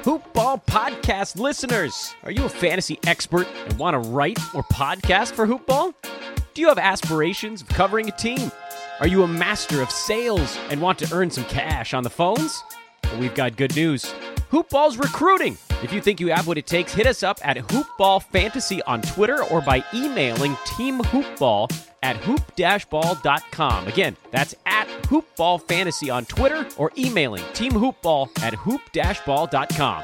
Hoop Ball podcast listeners. Are you a fantasy expert and want to write or podcast for Hoop Ball? Do you have aspirations of covering a team? Are you a master of sales and want to earn some cash on the phones? Well, we've got good news. Hoop Ball's recruiting. If you think you have what it takes, hit us up at Hoop Ball Fantasy on Twitter or by emailing teamhoopball@hoop-ball.com. Again, that's at Hoop Ball Fantasy on Twitter or emailing teamhoopball@hoop-ball.com.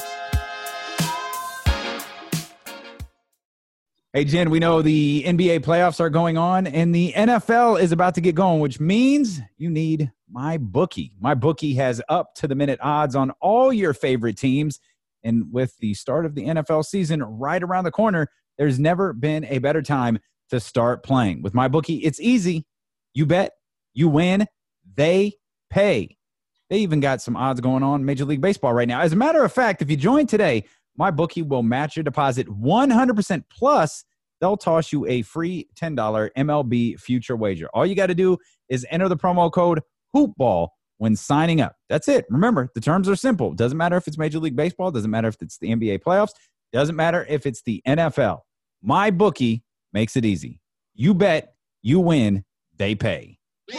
Hey, Jen, we know the NBA playoffs are going on and the NFL is about to get going, which means you need MyBookie. MyBookie has up-to-the-minute odds on all your favorite teams. And with the start of the NFL season right around the corner, there's never been a better time to start playing. With MyBookie, it's easy. You bet, you win, they pay. They even got some odds going on in Major League Baseball right now. As a matter of fact, if you join today, MyBookie will match your deposit 100%, plus they'll toss you a free $10 MLB future wager. All you got to do is enter the promo code HoopBall when signing up. That's it. Remember, the terms are simple. It doesn't matter if it's Major League Baseball. It doesn't matter if it's the NBA playoffs. It doesn't matter if it's the NFL. MyBookie makes it easy. You bet, you win, they pay.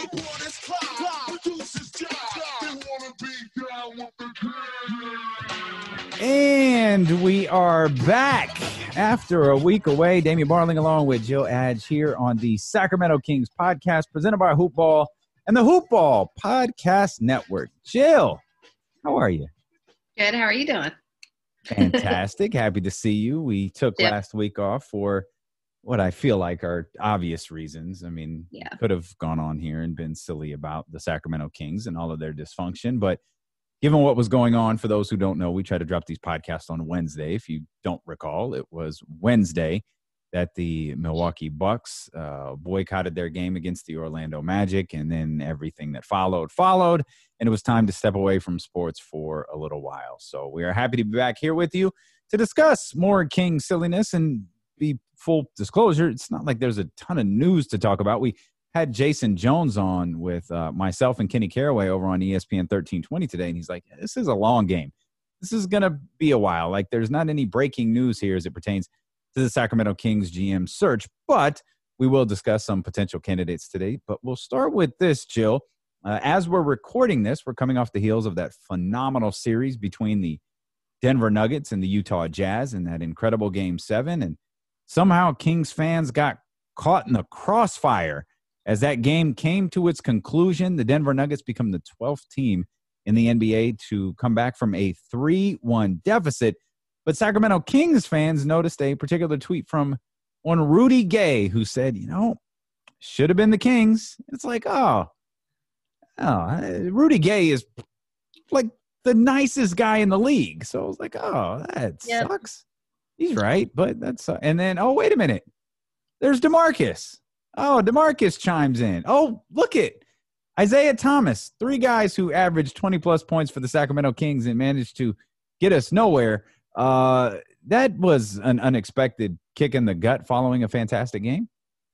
And we are back after a week away. Damian Barling along with Jill Adge here on the Sacramento Kings podcast presented by Hoop Ball and the Hoop Ball Podcast Network. Jill, how are you? Good. How are you doing? Fantastic. Happy to see you. We took last week off for what I feel like are obvious reasons. I mean, could have gone on here and been silly about the Sacramento Kings and all of their dysfunction, but given what was going on, for those who don't know, we try to drop these podcasts on Wednesday. If you don't recall, it was Wednesday that the Milwaukee Bucks boycotted their game against the Orlando Magic, and then everything that followed, and it was time to step away from sports for a little while. So we are happy to be back here with you to discuss more King silliness, and be full disclosure, it's not like there's a ton of news to talk about. We had Jason Jones on with myself and Kenny Caraway over on ESPN 1320 today, and he's like, this is a long game. This is going to be a while. Like, there's not any breaking news here as it pertains to the Sacramento Kings GM search, but we will discuss some potential candidates today. But we'll start with this, Jill. As we're recording this, we're coming off the heels of that phenomenal series between the Denver Nuggets and the Utah Jazz in that incredible Game 7, and somehow Kings fans got caught in the crossfire. As that game came to its conclusion, the Denver Nuggets become the 12th team in the NBA to come back from a 3-1 deficit. But Sacramento Kings fans noticed a particular tweet from one Rudy Gay, who said, should have been the Kings. It's like, Rudy Gay is like the nicest guy in the league. So I was like, that sucks. He's right, but that's and then, wait a minute. There's DeMarcus. DeMarcus chimes in. Look it. Isaiah Thomas, 3 guys who averaged 20-plus points for the Sacramento Kings and managed to get us nowhere. That was an unexpected kick in the gut following a fantastic game.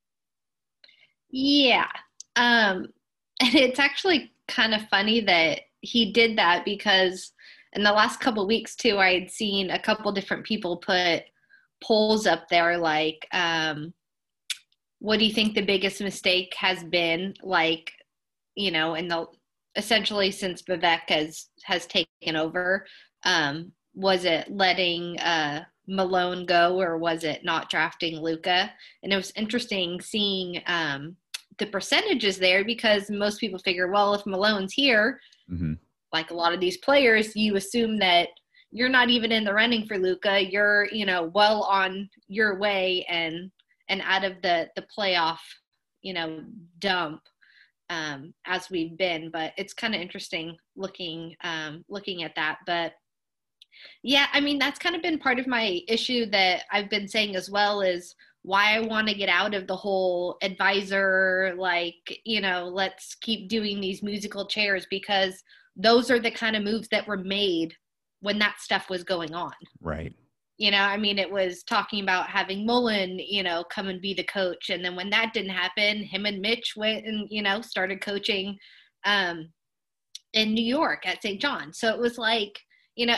Yeah. And it's actually kind of funny that he did that, because in the last couple of weeks, too, I had seen a couple different people put polls up there like, what do you think the biggest mistake has been, like, in the essentially since Vivek has taken over? Was it letting Malone go, or was it not drafting Luka? And it was interesting seeing the percentages there, because most people figure, well, if Malone's here, like a lot of these players, you assume that you're not even in the running for Luka. You're, well on your way and out of the playoff, dump as we've been. But it's kind of interesting looking at that. But yeah, I mean, that's kind of been part of my issue that I've been saying as well, is why I want to get out of the whole advisor, like, let's keep doing these musical chairs, because those are the kind of moves that were made when that stuff was going on. Right. It was talking about having Mullen, come and be the coach. And then when that didn't happen, him and Mitch went and, started coaching in New York at St. John. So it was like,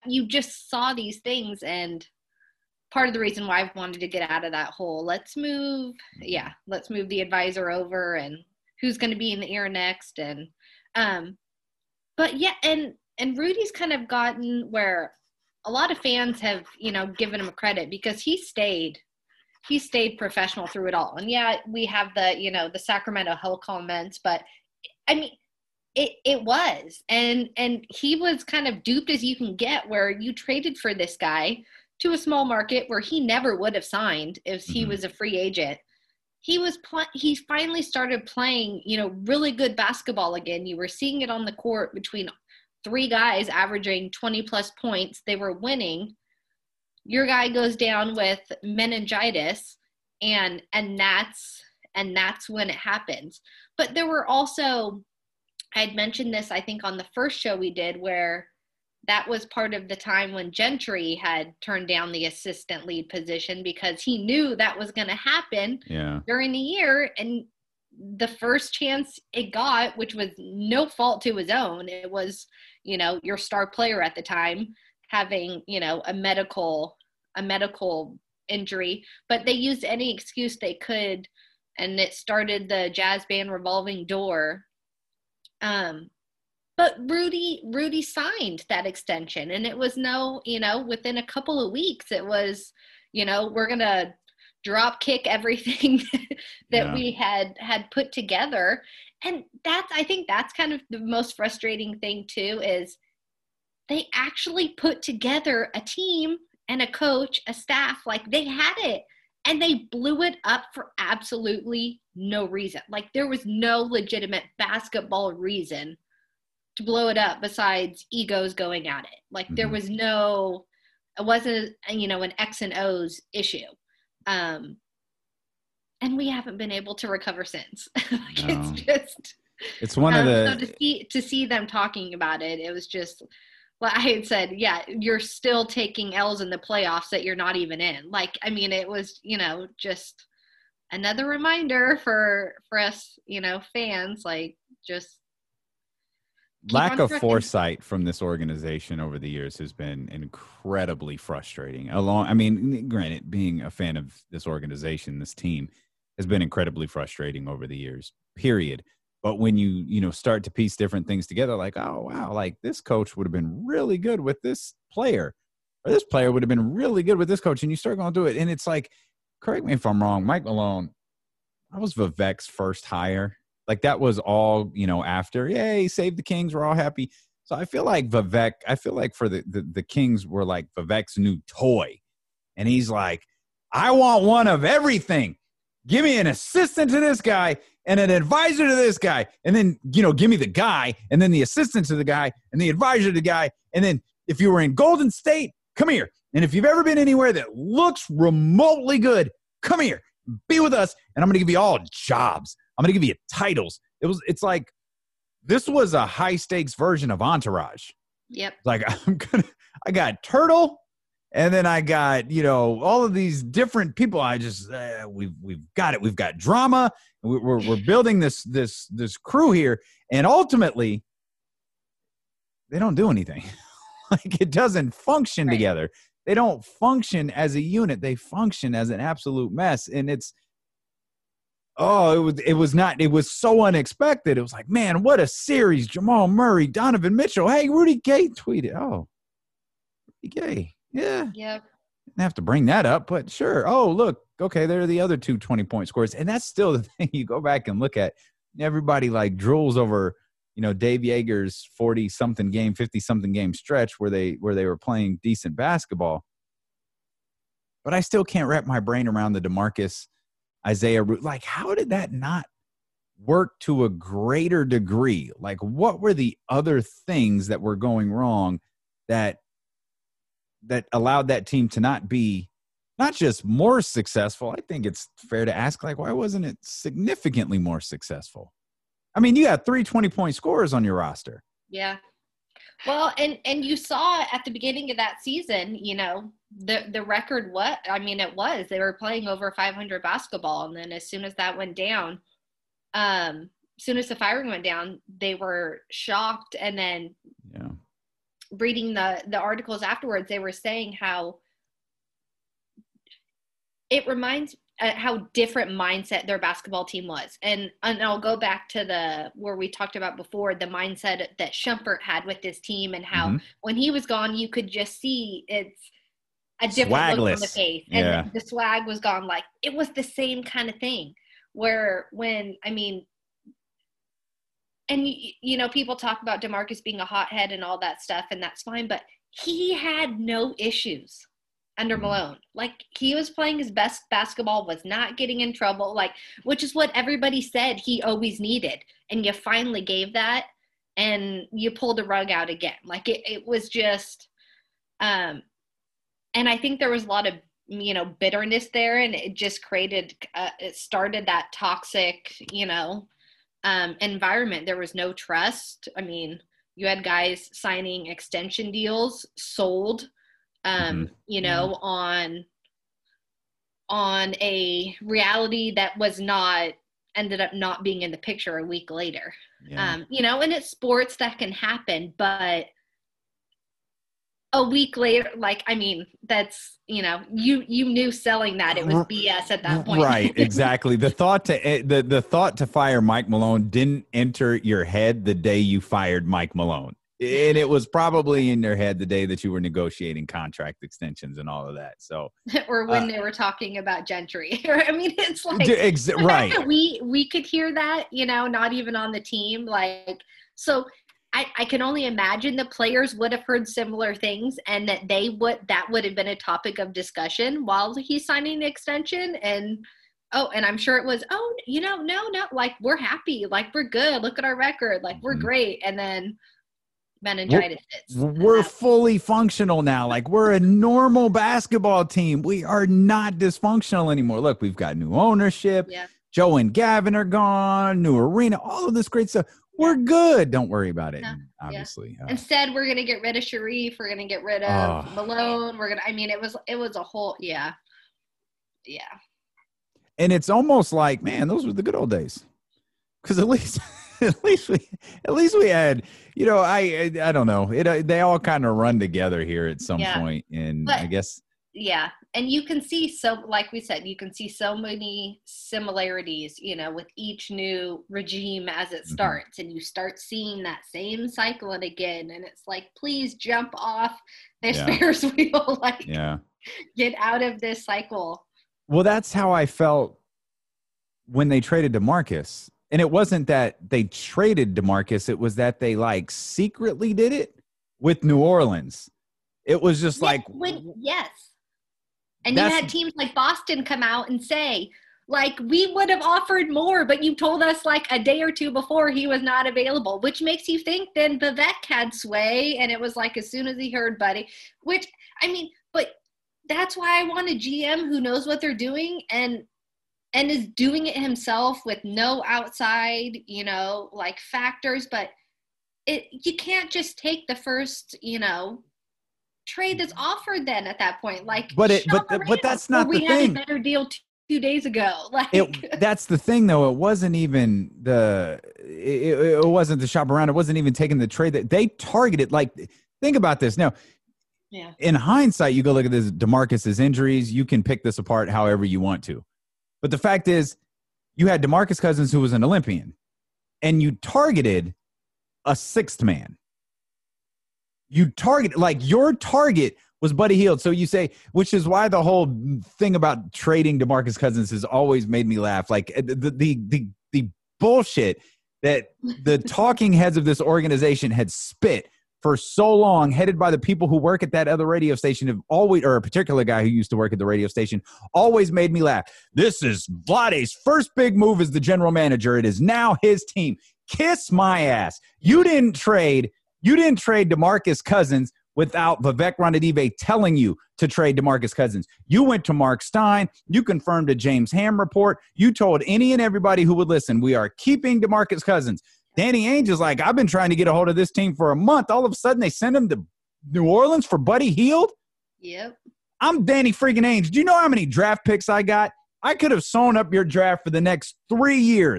you just saw these things, and part of the reason why I've wanted to get out of that whole let's move the advisor over and who's going to be in the air next. And but yeah, and Rudy's kind of gotten where a lot of fans have, given him credit because he stayed professional through it all. And yeah, we have the Sacramento Hell comments, but I mean, it was, and he was kind of duped as you can get, where you traded for this guy to a small market where he never would have signed if he was a free agent. He finally started playing, really good basketball again. You were seeing it on the court between three guys averaging 20 plus points. They were winning. Your guy goes down with meningitis, and that's when it happens. But there were also, I'd mentioned this, I think, on the first show we did, where that was part of the time when Gentry had turned down the assistant lead position because he knew that was going to happen during the year. And the first chance it got, which was no fault to his own, it was, your star player at the time having, a medical injury, but they used any excuse they could, and it started the Jazz band revolving door. But Rudy signed that extension, and it was within a couple of weeks, it was, we're going to drop kick everything that we had put together. And I think that's kind of the most frustrating thing too, is they actually put together a team and a coach, a staff, like they had it, and they blew it up for absolutely no reason. Like there was no legitimate basketball reason to blow it up besides egos going at it. Like there was it wasn't, an X and O's issue. And we haven't been able to recover since. It's one of the, so to see them talking about it, it was just, well, I had said, yeah, you're still taking L's in the playoffs that you're not even in. Like, I mean, it was, just another reminder for us, fans, like just lack of foresight from this organization over the years has been incredibly frustrating. Granted, being a fan of this organization, this team has been incredibly frustrating over the years, period. But when you start to piece different things together, like, oh, wow, like this coach would have been really good with this player, or this player would have been really good with this coach, and you start going through it, and it's like, correct me if I'm wrong, Mike Malone, that was Vivek's first hire. Like that was all, after, yay, save the Kings, we're all happy. So I feel like for the Kings were like Vivek's new toy. And he's like, I want one of everything. Give me an assistant to this guy and an advisor to this guy. And then, give me the guy and then the assistant to the guy and the advisor to the guy. And then if you were in Golden State, come here. And if you've ever been anywhere that looks remotely good, come here, be with us. And I'm going to give you all jobs. I'm going to give you titles. It's like, this was a high stakes version of Entourage. Yep. Like I got Turtle, and then I got, all of these different people. I just, we've got it. We've got drama. We're building this crew here. And ultimately they don't do anything. Like it doesn't function together. They don't function as a unit. They function as an absolute mess. And it was so unexpected. It was like, man, what a series. Jamal Murray, Donovan Mitchell. Hey, Rudy Gay tweeted. Oh, Rudy Gay. Yeah. Yep. Didn't have to bring that up, but sure. Oh, look. Okay, there are the other two 20-point scores. And that's still the thing you go back and look at. Everybody like drools over, Dave Yeager's 40-something game, 50-something game stretch where they were playing decent basketball. But I still can't wrap my brain around the DeMarcus Isaiah, like, how did that not work to a greater degree? Like, what were the other things that were going wrong that allowed that team to not be not just more successful? I think it's fair to ask, like, why wasn't it significantly more successful? I mean, you got 3 20-point scorers on your roster. Yeah. Well, and you saw at the beginning of that season, the record, they were playing over 500 basketball. And then as soon as that went down, as soon as the firing went down, they were shocked. And then reading the articles afterwards, they were saying how it reminds how different mindset their basketball team was. And I'll go back to where we talked about before, the mindset that Shumpert had with his team, and how when he was gone, you could just see it's a different look on the face. And the swag was gone. Like, it was the same kind of thing where and people talk about DeMarcus being a hothead and all that stuff, and that's fine, but he had no issues under Malone. Like, he was playing his best basketball, was not getting in trouble, like, which is what everybody said he always needed. And you finally gave that, and you pulled the rug out again. Like, it was just, and I think there was a lot of, bitterness there, and it just it started that toxic, environment. There was no trust. I mean, you had guys signing extension deals, sold, on a reality that was ended up not being in the picture a week later. And it's sports, that can happen, but a week later, that's, you knew selling that it was BS at that point. Right. Exactly. The thought to fire Mike Malone didn't enter your head the day you fired Mike Malone. And it was probably in your head the day that you were negotiating contract extensions and all of that. So, or when they were talking about Gentry. I mean, it's like, right. We could hear that, not even on the team. Like, so I can only imagine the players would have heard similar things, and that that would have been a topic of discussion while he's signing the extension. And I'm sure it was, no, like, we're happy, like, we're good, look at our record, like, we're great. And then meningitis hits. We're fully functional now. Like, we're a normal basketball team. We are not dysfunctional anymore. Look, we've got new ownership. Yeah. Joe and Gavin are gone, new arena, all of this great stuff. We're good. Don't worry about it. No. Obviously. Instead, we're going to get rid of Sharif. We're going to get rid of Malone. It was a whole, yeah. And it's almost like, man, those were the good old days. Because at least we had, I don't know. They all kind of run together here at some point. And I guess. Yeah. And you can see, like we said, you can see so many similarities, with each new regime as it starts, and you start seeing that same cycle again. And it's like, please jump off this Ferris wheel, get out of this cycle. Well, that's how I felt when they traded DeMarcus. And it wasn't that they traded DeMarcus. It was that they secretly did it with New Orleans. It was just yes. And you had teams like Boston come out and say, we would have offered more, but you told us a day or two before he was not available, which makes you think then Vivek had sway. And it was as soon as he heard Buddy, but that's why I want a GM who knows what they're doing and is doing it himself with no outside, factors. But you can't just take the first, trade that's offered then at that point. But that's not the thing. We had a better deal 2 days ago. That's the thing, though. It wasn't even it wasn't the shop around. It wasn't even taking the trade that they targeted. Think about this now. Yeah. In hindsight, you go look at this DeMarcus's injuries. You can pick this apart however you want to. But the fact is, you had DeMarcus Cousins, who was an Olympian, and you targeted a sixth man. You target your target was Buddy Hield. So you say, which is why the whole thing about trading DeMarcus Cousins has always made me laugh. The bullshit that the talking heads of this organization had spit for so long, headed by the people who work at that other radio station, have always, or a particular guy who used to work at the radio station, always made me laugh. This is Vlade's first big move as the general manager. It is now his team. Kiss my ass. You didn't trade DeMarcus Cousins without Vivek Ranadive telling you to trade DeMarcus Cousins. You went to Mark Stein. You confirmed a James Ham report. You told any and everybody who would listen, we are keeping DeMarcus Cousins. Danny Ainge is like, I've been trying to get a hold of this team for a month. All of a sudden, they send him to New Orleans for Buddy Hield? Yep. I'm Danny freaking Ainge. Do you know how many draft picks I got? I could have sewn up your draft for the next 3 years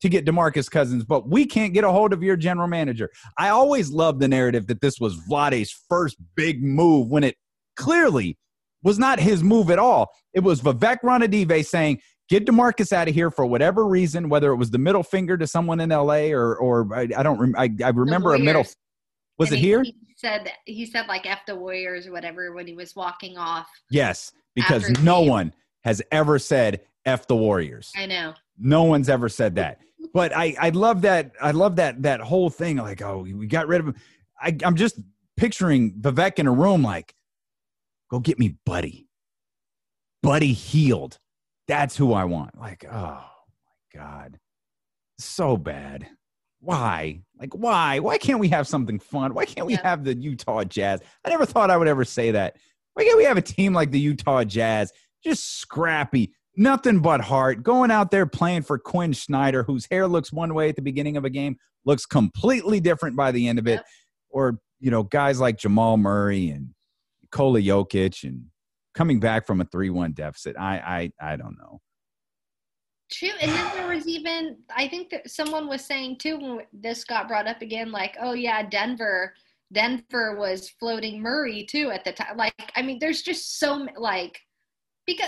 to get DeMarcus Cousins, but we can't get a hold of your general manager. I always loved the narrative that this was Vlade's first big move when it clearly was not his move at all. It was Vivek Ranadive saying, get DeMarcus out of here for whatever reason, whether it was the middle finger to someone in LA or I remember a middle. Was it here? He said like F the Warriors or whatever when he was walking off. Yes, because no one has ever said F the Warriors. I know. No one's ever said that. But I love that. I love that whole thing. Like, oh, we got rid of him. I'm just picturing Vivek in a room like, go get me Buddy. Buddy Hield. That's who I want. Like, oh, my God. So bad. Why? Like, why? Why can't we have something fun? Why can't we have the Utah Jazz? I never thought I would ever say that. Why can't we have a team like the Utah Jazz? Just scrappy, nothing but heart, going out there playing for Quinn Snyder, whose hair looks one way at the beginning of a game, looks completely different by the end of it. Yep. Or, guys like Jamal Murray and Nikola Jokic and coming back from a 3-1 deficit. I don't know. True. And then there was even, I think that someone was saying too, when this got brought up again, like, oh yeah, Denver was floating Murray too at the time. Like, I mean, there's just so like, because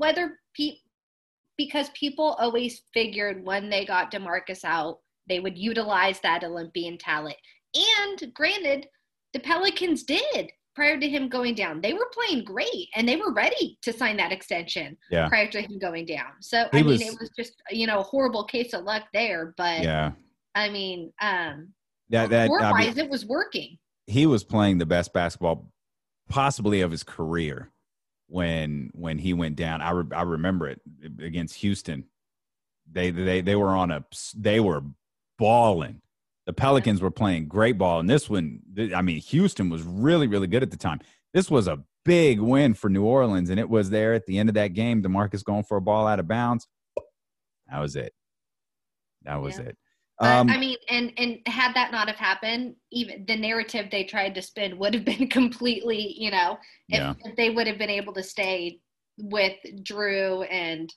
people always figured when they got DeMarcus out, they would utilize that Olympian talent. And granted, the Pelicans did. Prior to him going down, they were playing great and they were ready to sign that extension prior to him going down. So, it was just, a horrible case of luck there, but I mean, score-wise, it was working. He was playing the best basketball possibly of his career when he went down. I remember it against Houston. They were balling. The Pelicans were playing great ball, and this one, Houston was really, really good at the time. This was a big win for New Orleans, and it was there at the end of that game. DeMarcus going for a ball out of bounds. That was it. It. And had that not have happened, even the narrative they tried to spin would have been completely, if they would have been able to stay with Drew and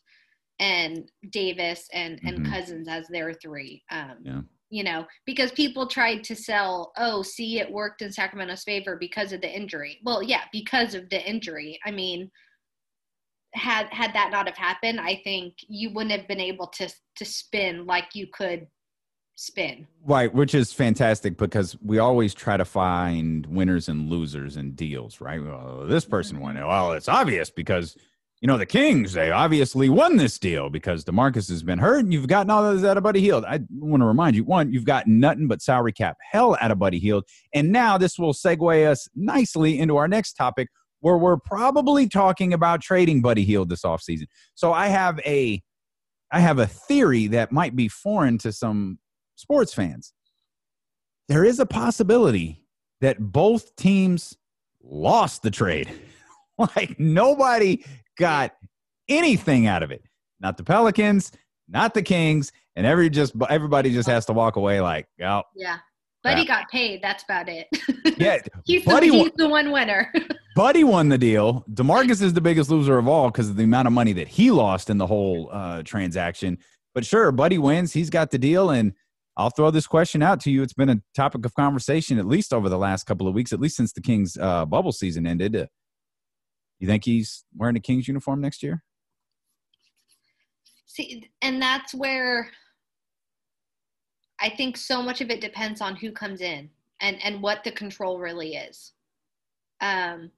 Davis and Cousins as their three. Because people tried to sell, it worked in Sacramento's favor because of the injury. Well, yeah, because of the injury. I mean, had that not have happened, I think you wouldn't have been able to spin like you could spin. Right, which is fantastic because we always try to find winners and losers in deals, right? Well, this person won it. Well, it's obvious because the Kings, they obviously won this deal because DeMarcus has been hurt and you've gotten all of this out of Buddy Hield. I want to remind you, one, you've got nothing but salary cap hell out of Buddy Hield. And now this will segue us nicely into our next topic where we're probably talking about trading Buddy Hield this offseason. So I have a theory that might be foreign to some sports fans. There is a possibility that both teams lost the trade. Like nobody got anything out of it. Not the Pelicans, not the Kings, and everybody just has to walk away like, oh. Yeah. Buddy got paid. That's about it. Yeah. he's the one winner. Buddy won the deal. DeMarcus is the biggest loser of all because of the amount of money that he lost in the whole transaction. But sure, Buddy wins. He's got the deal, and I'll throw this question out to you. It's been a topic of conversation at least over the last couple of weeks, at least since the Kings bubble season ended. You think he's wearing a Kings uniform next year? See, and that's where I think so much of it depends on who comes in and what the control really is. And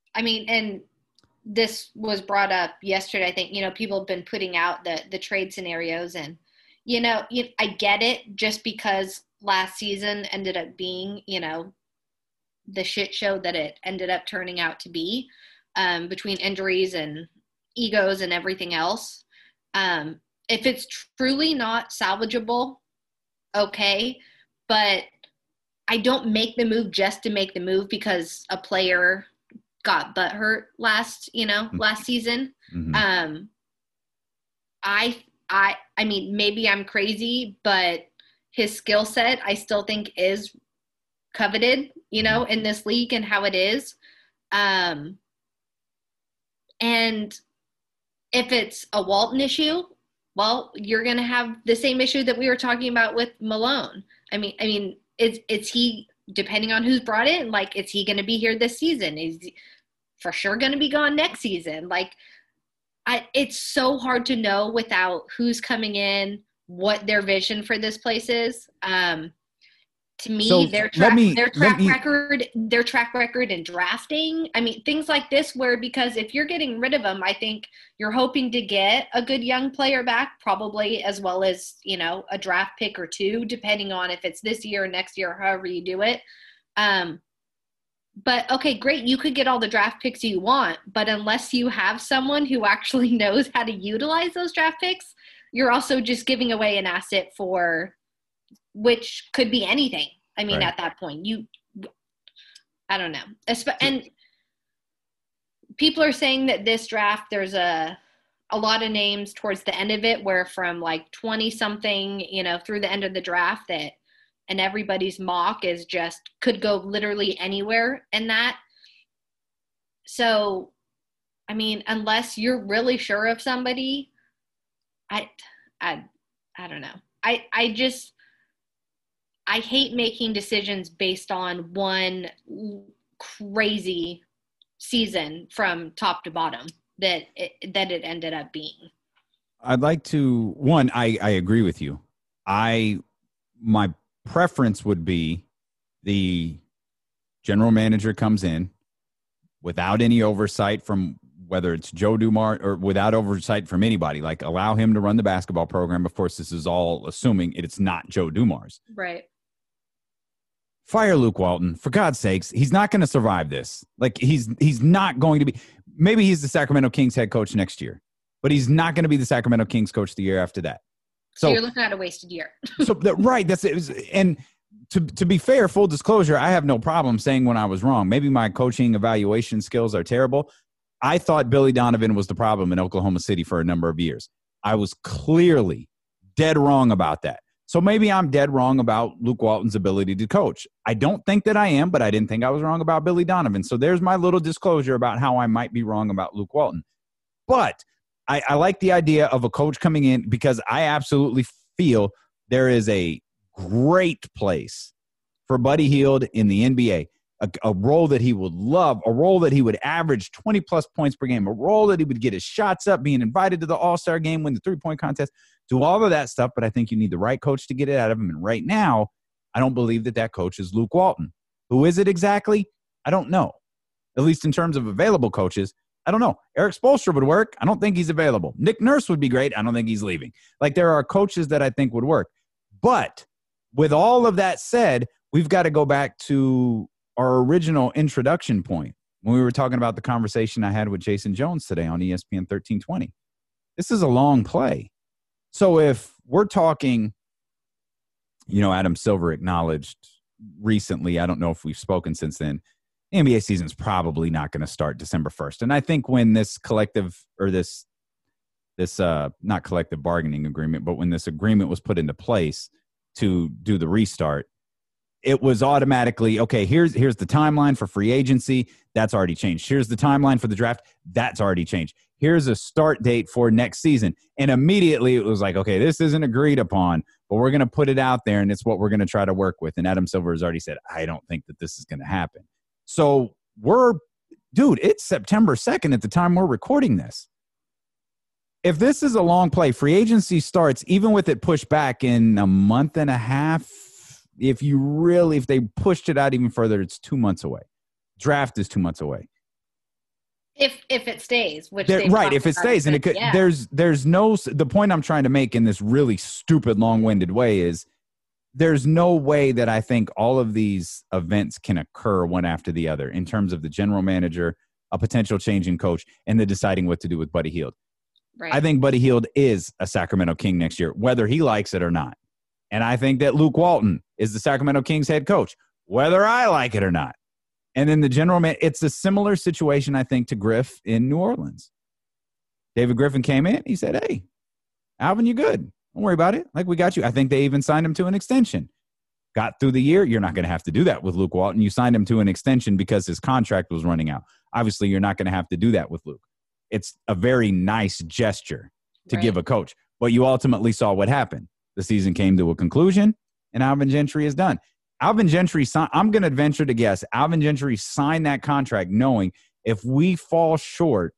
this was brought up yesterday. I think, people have been putting out the trade scenarios and, I get it just because last season ended up being, the shit show that it ended up turning out to be. Between injuries and egos and everything else. If it's truly not salvageable, okay, but I don't make the move just to make the move because a player got butthurt last season. Mm-hmm. I mean, maybe I'm crazy, but his skill set I still think is coveted, in this league and how it is. And if it's a Walton issue, well, you're going to have the same issue that we were talking about with Malone. I mean, is he, depending on who's brought in, like, is he going to be here this season? Is he for sure going to be gone next season? Like, it's so hard to know without who's coming in, what their vision for this place is. To me, so their track record in drafting, I mean, things like this, where, because if you're getting rid of them, I think you're hoping to get a good young player back, probably, as well as, you know, a draft pick or two, depending on if it's this year or next year, or however you do it. But okay, great. You could get all the draft picks you want, but unless you have someone who actually knows how to utilize those draft picks, you're also just giving away an asset for, which could be anything. I mean, right. At that point, I don't know. And people are saying that this draft, there's a lot of names towards the end of it, where from like 20 something, you know, through the end of the draft, that, and everybody's mock is just, could go literally anywhere in that. So, I mean, unless you're really sure of somebody, I don't know. I hate making decisions based on one crazy season from top to bottom that it ended up being. I'd like to, I agree with you. My preference would be the general manager comes in without any oversight from, whether it's Joe Dumars, or without oversight from anybody, like allow him to run the basketball program. Of course, this is all assuming it's not Joe Dumars. Right. Fire Luke Walton. For God's sakes, he's not going to survive this. Like, he's not going to be, maybe he's the Sacramento Kings head coach next year, but he's not going to be the Sacramento Kings coach the year after that. So you're looking at a wasted year. Right. That's it. And to be fair, full disclosure, I have no problem saying when I was wrong. Maybe my coaching evaluation skills are terrible. I thought Billy Donovan was the problem in Oklahoma City for a number of years. I was clearly dead wrong about that. So maybe I'm dead wrong about Luke Walton's ability to coach. I don't think that I am, but I didn't think I was wrong about Billy Donovan. So there's my little disclosure about how I might be wrong about Luke Walton. But I like the idea of a coach coming in, because I absolutely feel there is a great place for Buddy Hield in the NBA. A role that he would love, a role that he would average 20-plus points per game, a role that he would get his shots up, being invited to the All-Star game, win the three-point contest, do all of that stuff, but I think you need the right coach to get it out of him. And right now, I don't believe that coach is Luke Walton. Who is it exactly? I don't know. At least in terms of available coaches, I don't know. Eric Spoelstra would work. I don't think he's available. Nick Nurse would be great. I don't think he's leaving. Like, there are coaches that I think would work. But with all of that said, we've got to go back to our original introduction point when we were talking about the conversation I had with Jason Jones today on ESPN 1320. This is a long play. So if we're talking, you know, Adam Silver acknowledged recently, I don't know if we've spoken since then, the NBA season's probably not going to start December 1st. And I think when this collective, or this not collective bargaining agreement, but when this agreement was put into place to do the restart, it was automatically, okay, here's the timeline for free agency. That's already changed. Here's the timeline for the draft. That's already changed. Here's a start date for next season. And immediately it was like, okay, this isn't agreed upon, but we're going to put it out there, and it's what we're going to try to work with. And Adam Silver has already said, I don't think that this is going to happen. So it's September 2nd at the time we're recording this. If this is a long play, free agency starts, even with it pushed back in a month and a half. If they pushed it out even further, it's 2 months away. Draft is 2 months away. If it stays, which right, if it stays, and it could, yeah. There's no, the point I'm trying to make in this really stupid, long-winded way is there's no way that I think all of these events can occur one after the other in terms of the general manager, a potential change in coach, and the deciding what to do with Buddy Hield. Right. I think Buddy Hield is a Sacramento King next year, whether he likes it or not. And I think that Luke Walton is the Sacramento Kings head coach, whether I like it or not. And then the general man, it's a similar situation, I think, to Griff in New Orleans. David Griffin came in. He said, hey, Alvin, you're good. Don't worry about it. Like, we got you. I think they even signed him to an extension. Got through the year. You're not going to have to do that with Luke Walton. You signed him to an extension because his contract was running out. Obviously, you're not going to have to do that with Luke. It's a very nice gesture to give a coach. But you ultimately saw what happened. The season came to a conclusion, and Alvin Gentry is done. Alvin Gentry, I'm going to venture to guess, Alvin Gentry signed that contract knowing if we fall short,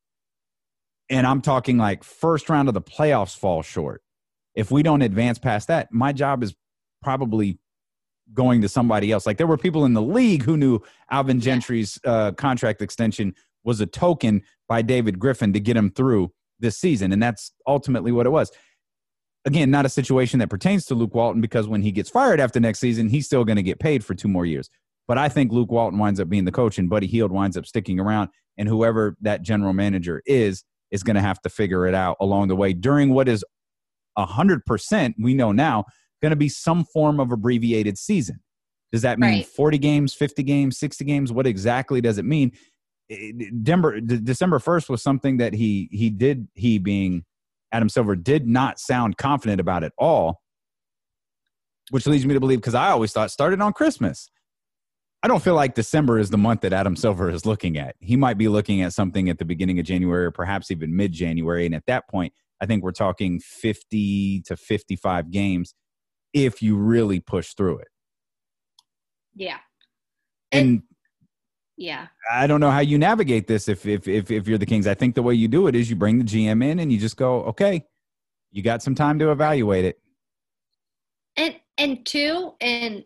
and I'm talking like first round of the playoffs fall short, if we don't advance past that, my job is probably going to somebody else. Like there were people in the league who knew Alvin Gentry's contract extension was a token by David Griffin to get him through this season, and that's ultimately what it was. Again, not a situation that pertains to Luke Walton because when he gets fired after next season, he's still going to get paid for 2 more years. But I think Luke Walton winds up being the coach and Buddy Hield winds up sticking around, and whoever that general manager is going to have to figure it out along the way during what is 100%, we know now, going to be some form of abbreviated season. Does that mean 40 games, 50 games, 60 games? What exactly does it mean? December 1st was something that he being Adam Silver did not sound confident about at all, which leads me to believe, because I always thought started on Christmas. I don't feel like December is the month that Adam Silver is looking at. He might be looking at something at the beginning of January or perhaps even mid-January. And at that point, I think we're talking 50 to 55 games if you really push through it. Yeah. And yeah, I don't know how you navigate this if you're the Kings. I think the way you do it is you bring the GM in and you just go, okay, you got some time to evaluate it. And two, and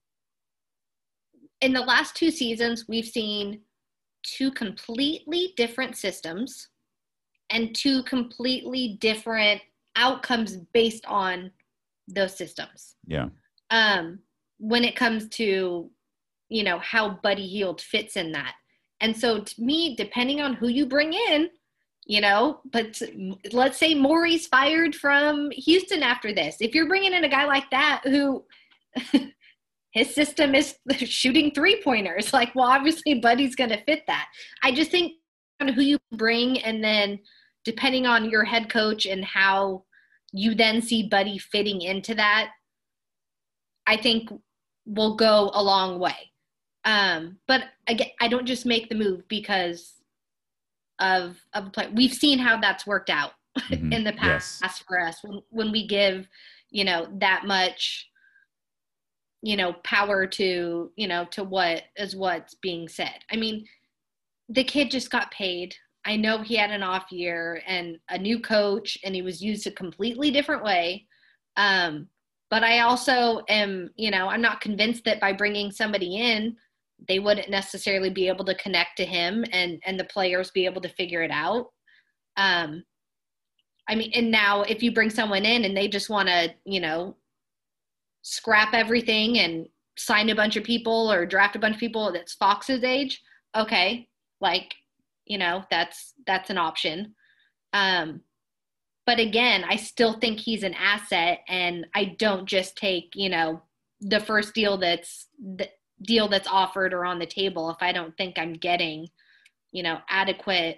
in the last 2 seasons, we've seen 2 completely different systems and 2 completely different outcomes based on those systems. Yeah. When it comes to, how Buddy Hield fits in that. And so to me, depending on who you bring in, but let's say Morey's fired from Houston after this. If you're bringing in a guy like that who his system is shooting 3-pointers, obviously Buddy's going to fit that. I just think who you bring, and then depending on your head coach and how you then see Buddy fitting into that, I think will go a long way. But again, I don't just make the move because of play. We've seen how that's worked out in the past for us when we give, that much, power to, to what's being said. I mean, the kid just got paid. I know he had an off year and a new coach, and he was used a completely different way. But I also am, I'm not convinced that by bringing somebody in, they wouldn't necessarily be able to connect to him and the players be able to figure it out. And now if you bring someone in and they just want to, scrap everything and sign a bunch of people or draft a bunch of people that's Fox's age, okay, that's an option. But again, I still think he's an asset, and I don't just take, the first deal that's offered or on the table if I don't think I'm getting, adequate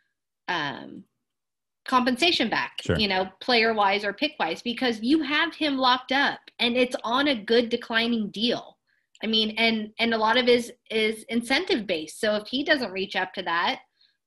compensation back, sure, player-wise or pick-wise, because you have him locked up and it's on a good declining deal. I mean, and a lot of his is incentive-based. So if he doesn't reach up to that,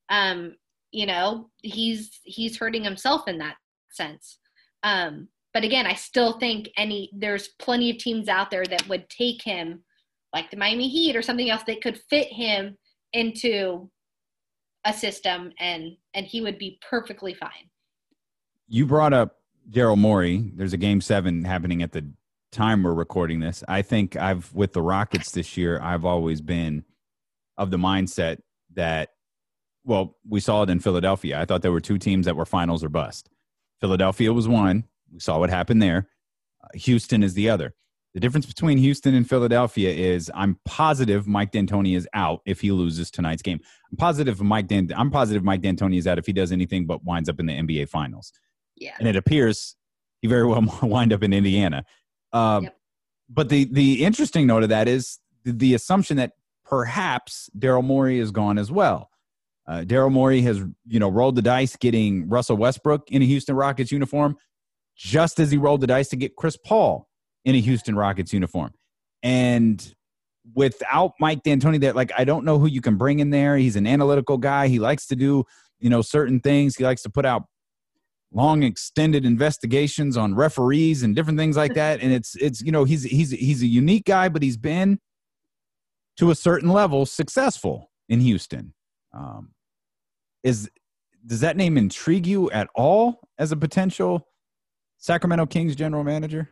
he's hurting himself in that sense. But again, I still think there's plenty of teams out there that would take him, like the Miami Heat or something else, that could fit him into a system and he would be perfectly fine. You brought up Daryl Morey. There's a Game 7 happening at the time we're recording this. I think with the Rockets this year, I've always been of the mindset that, well, we saw it in Philadelphia. I thought there were 2 teams that were finals or bust. Philadelphia was one. We saw what happened there. Houston is the other. The difference between Houston and Philadelphia is I'm positive Mike D'Antoni is out if he loses tonight's game. I'm positive Mike D'Antoni is out if he does anything but winds up in the NBA Finals. Yeah. And it appears he very well might wind up in Indiana. But the interesting note of that is the assumption that perhaps Daryl Morey is gone as well. Daryl Morey has, rolled the dice getting Russell Westbrook in a Houston Rockets uniform, just as he rolled the dice to get Chris Paul in a Houston Rockets uniform. And without Mike D'Antoni, that I don't know who you can bring in there. He's an analytical guy. He likes to do, certain things. He likes to put out long extended investigations on referees and different things like that. And it's he's a unique guy, but he's been to a certain level successful in Houston. Does that name intrigue you at all as a potential Sacramento Kings general manager?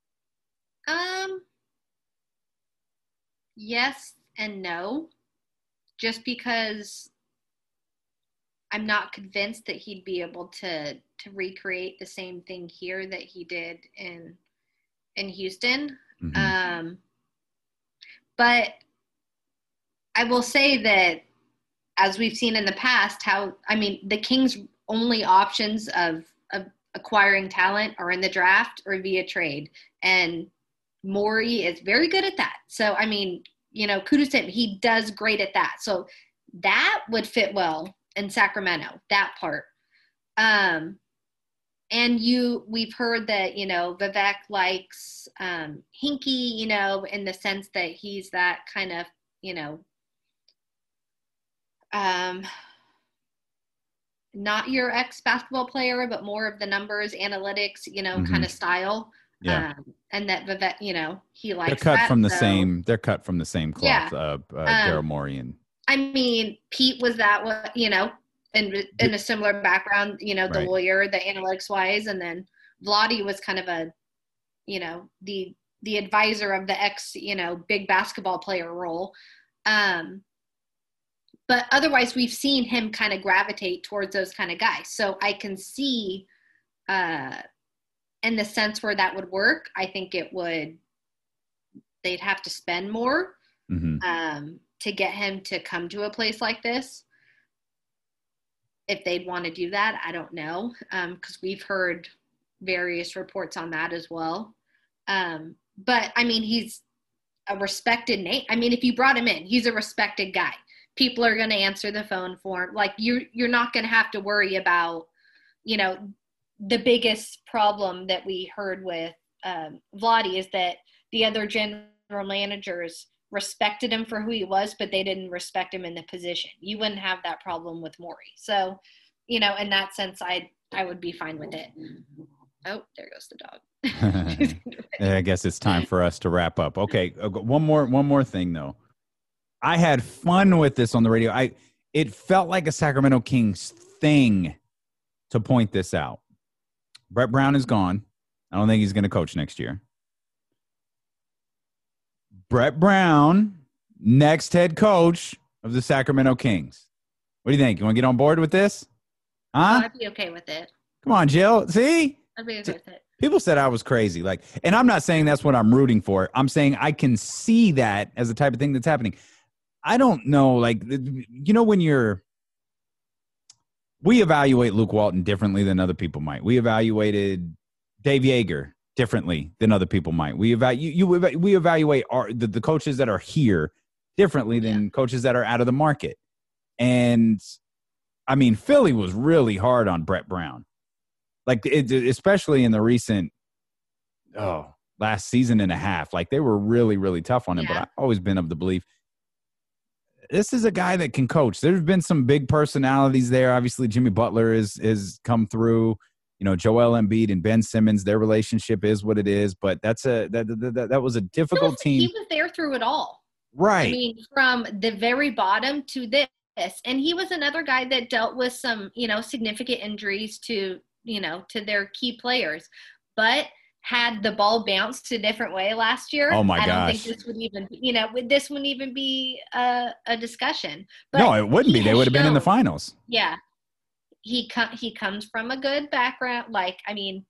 Yes and no, just because I'm not convinced that he'd be able to recreate the same thing here that he did in Houston. Mm-hmm. But I will say that, as we've seen in the past, the Kings' only options of acquiring talent are in the draft or via trade. And Morey is very good at that. So, kudos to him. He does great at that. So that would fit well in Sacramento, that part. We've heard that, Vivek likes Hinkie, in the sense that he's that kind of, not your ex-basketball player, but more of the numbers, analytics, mm-hmm. kind of style. Yeah. And that Vivek, he likes they're cut that, from the same. They're cut from the same cloth. Yeah. Daryl Morey and. Pete was that, in a similar background, the right. lawyer, the analytics wise, and then Vlade was kind of a, the advisor of the ex, big basketball player role. But otherwise, we've seen him kind of gravitate towards those kind of guys. So I can see, in the sense where that would work, I think they'd have to spend more mm-hmm. To get him to come to a place like this. If they'd want to do that, I don't know, because we've heard various reports on that as well. But, he's a respected name. If you brought him in, he's a respected guy. People are going to answer the phone for him. Like, you're not going to have to worry about, the biggest problem that we heard with Vlade is that the other general managers respected him for who he was, but they didn't respect him in the position. You wouldn't have that problem with Morey. So, in that sense, I would be fine with it. Oh, there goes the dog. I guess it's time for us to wrap up. Okay, one more thing though. I had fun with this on the radio. It felt like a Sacramento Kings thing to point this out. Brett Brown is gone. I don't think he's going to coach next year. Brett Brown, next head coach of the Sacramento Kings. What do you think? You want to get on board with this? Huh? I'd be okay with it. Come on, Jill. See? I'd be okay with it. People said I was crazy. And I'm not saying that's what I'm rooting for. I'm saying I can see that as the type of thing that's happening. I don't know, when we evaluate Luke Walton differently than other people might. We evaluated Dave Yeager differently than other people might. We evaluate the coaches that are here differently than coaches that are out of the market. And Philly was really hard on Brett Brown, especially in the recent last season and a half. They were really, really tough on him. But I've always been of the belief this is a guy that can coach. There's been some big personalities there. Obviously, Jimmy Butler is come through. Joel Embiid and Ben Simmons, their relationship is what it is. But that was a difficult team. He was there through it all. Right. From the very bottom to this. And he was another guy that dealt with some, significant injuries to their key players. But had the ball bounced a different way last year, oh my gosh. I don't think this would even, this wouldn't even be a discussion. But no, it wouldn't be. They would have been in the finals. Yeah. He comes from a good background. 100%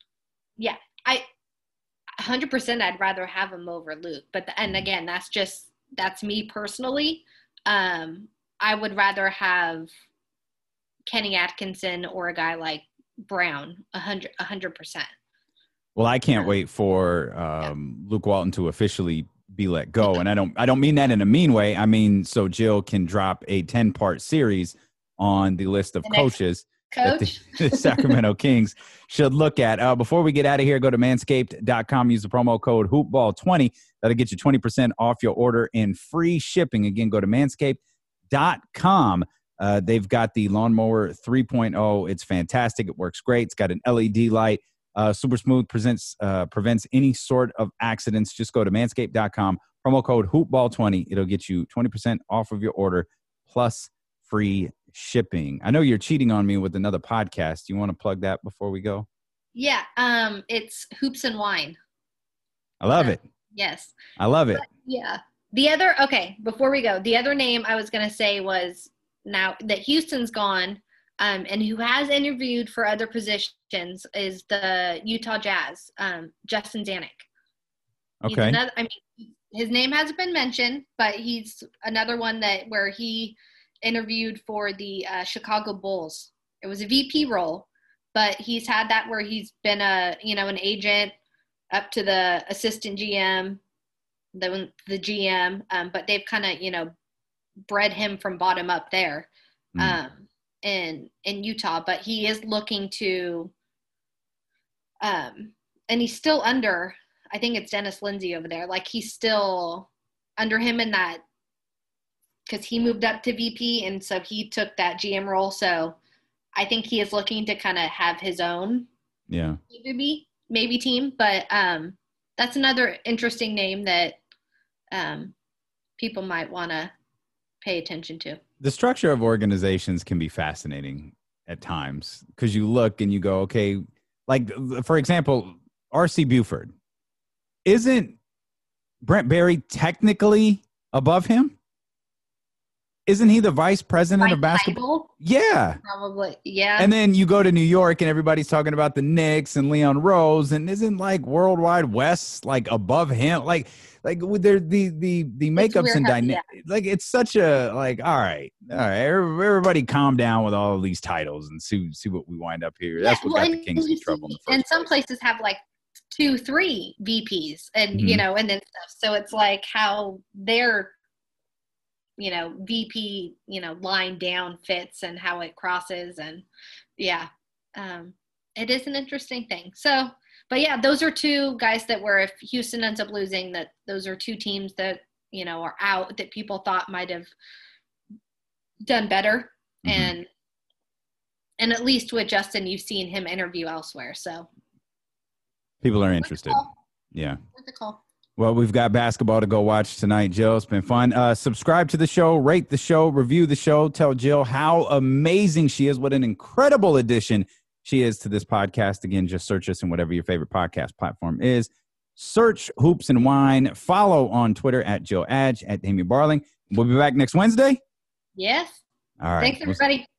I'd rather have him over Luke. But, and again, that's me personally. I would rather have Kenny Atkinson or a guy like Brown 100%. Well, I can't wait for Luke Walton to officially be let go. And I don't mean that in a mean way. I mean, so Jill can drop a 10-part series on the list of coaches that the Sacramento Kings should look at. Before we get out of here, go to manscaped.com. Use the promo code HoopBall20. That'll get you 20% off your order and free shipping. Again, go to manscaped.com. They've got the Lawnmower 3.0. It's fantastic. It works great. It's got an LED light. Super Smooth prevents any sort of accidents. Just go to manscaped.com, promo code HoopBall20. It'll get you 20% off of your order plus free shipping. I know you're cheating on me with another podcast. You want to plug that before we go? Yeah, it's Hoops and Wine. I love it. Yes. I love it. But, yeah. Before we go, the other name I was going to say was, now that Houston's gone, and who has interviewed for other positions, is the Utah Jazz, Justin Zanuck. Okay. His name hasn't been mentioned, but he's another one where he interviewed for the Chicago Bulls. It was a VP role, but he's had that where he's been an agent up to the assistant GM, the GM, but they've kind of, bred him from bottom up there in Utah. But he is looking to and he's still under, I think it's Dennis Lindsey over there. Like, he's still under him in that, because he moved up to VP, and so he took that GM role. So I think he is looking to kind of have his own maybe team. But that's another interesting name that people might want to pay attention to. The structure of organizations can be fascinating at times, because you look and you go, okay, like, for example, R.C. Buford. Isn't Brent Barry technically above him? Isn't he the vice president of basketball? Title? Yeah. Probably, yeah. And then you go to New York and everybody's talking about the Knicks and Leon Rose, and isn't like Worldwide West like above him? Like they're the makeups and dynamic. Yeah. Like, it's such a, like, all right, everybody calm down with all of these titles and see what we wind up here. That's what got the Kings in trouble in the first place. And some places have like 2-3 VPs and and then stuff. So it's like how their VP, line down fits and how it crosses. And it is an interesting thing. So, but yeah, those are two guys that if Houston ends up losing, that those are two teams that, are out, that people thought might have done better. Mm-hmm. And at least with Justin, you've seen him interview elsewhere. So people are interested. Yeah. Worth the call. Well, we've got basketball to go watch tonight, Jill. It's been fun. Subscribe to the show, rate the show, review the show. Tell Jill how amazing she is. What an incredible addition she is to this podcast. Again, just search us in whatever your favorite podcast platform is. Search Hoops and Wine. Follow on Twitter at Jill Adge, at Damian Barling. We'll be back next Wednesday. Yes. All right. Thanks, everybody.